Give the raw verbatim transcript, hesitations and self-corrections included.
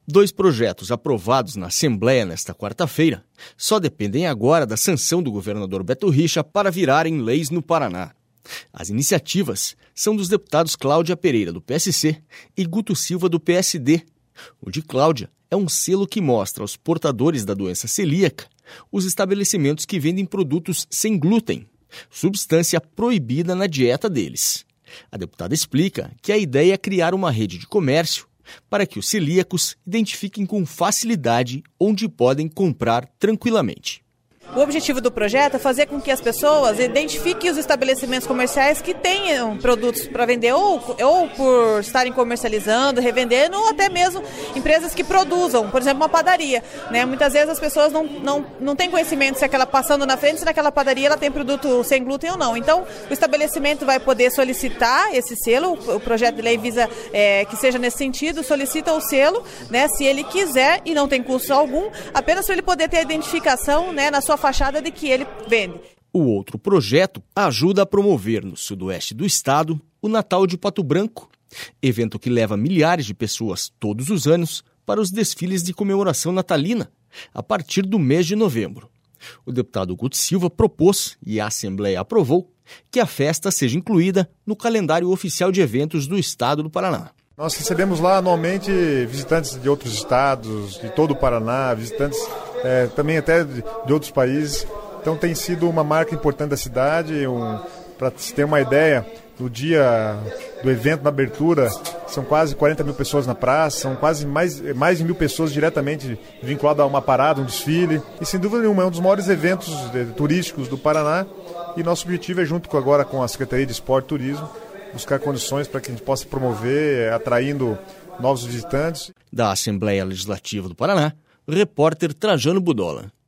Dois projetos aprovados na Assembleia nesta quarta-feira só dependem agora da sanção do governador Beto Richa para virarem leis no Paraná. As iniciativas são dos deputados Cláudia Pereira, do P S C, e Guto Silva, do P S D. O de Cláudia é um selo que mostra aos portadores da doença celíaca os estabelecimentos que vendem produtos sem glúten, substância proibida na dieta deles. A deputada explica que a ideia é criar uma rede de comércio para que os celíacos identifiquem com facilidade onde podem comprar tranquilamente. O objetivo do projeto é fazer com que as pessoas identifiquem os estabelecimentos comerciais que tenham produtos para vender, ou, ou por estarem comercializando, revendendo, ou até mesmo empresas que produzam, por exemplo, uma padaria. Né? Muitas vezes as pessoas não, não, não têm conhecimento se aquela passando na frente, se naquela padaria ela tem produto sem glúten ou não. Então, o estabelecimento vai poder solicitar esse selo, o projeto de lei visa é, que seja nesse sentido, solicita o selo, né, se ele quiser, e não tem custo algum, apenas para ele poder ter a identificação, né, na sua fachada de que ele vende. O outro projeto ajuda a promover no sudoeste do estado o Natal de Pato Branco, evento que leva milhares de pessoas todos os anos para os desfiles de comemoração natalina, a partir do mês de novembro. O deputado Guto Silva propôs, e a Assembleia aprovou, que a festa seja incluída no calendário oficial de eventos do estado do Paraná. Nós recebemos lá anualmente visitantes de outros estados, de todo o Paraná, visitantes é, também até de, de outros países. Então tem sido uma marca importante da cidade. Um, para se ter uma ideia, no dia do evento, na abertura, são quase quarenta mil pessoas na praça, são quase mais, mais de mil pessoas diretamente vinculadas a uma parada, um desfile. E sem dúvida nenhuma é um dos maiores eventos de, turísticos do Paraná. E nosso objetivo é, junto com, agora com a Secretaria de Esporte e Turismo, buscar condições para que a gente possa promover, atraindo novos visitantes. Da Assembleia Legislativa do Paraná, repórter Trajano Budola.